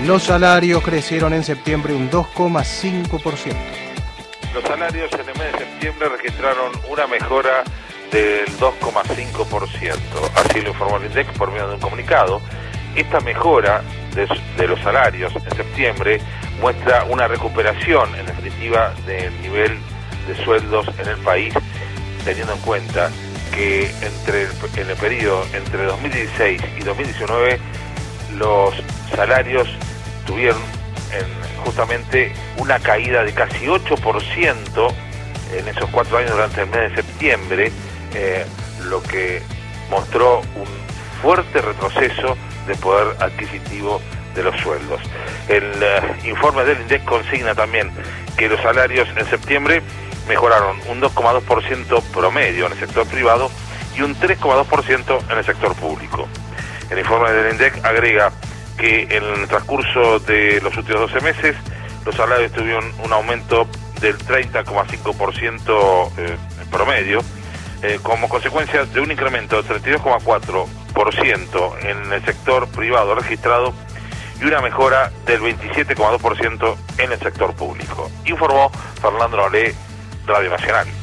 Los salarios crecieron en septiembre un 2,5%. Los salarios en el mes de septiembre registraron una mejora del 2,5%. Así lo informó el INDEC por medio de un comunicado. Esta mejora de los salarios en septiembre muestra una recuperación, en definitiva, del nivel de sueldos en el país, teniendo en cuenta que en el periodo entre 2016 y 2019 los salarios tuvieron justamente una caída de casi 8% en esos 4 años durante el mes de septiembre, lo que mostró un fuerte retroceso de poder adquisitivo de los sueldos. El informe del INDEC consigna también que los salarios en septiembre mejoraron un 2,2% promedio en el sector privado y un 3,2% en el sector público. El informe del INDEC agrega que en el transcurso de los últimos 12 meses los salarios tuvieron un aumento del 30,5% promedio, como consecuencia de un incremento del 32,4% en el sector privado registrado y una mejora del 27,2% en el sector público. Informó Fernando Nolé, Radio Nacional.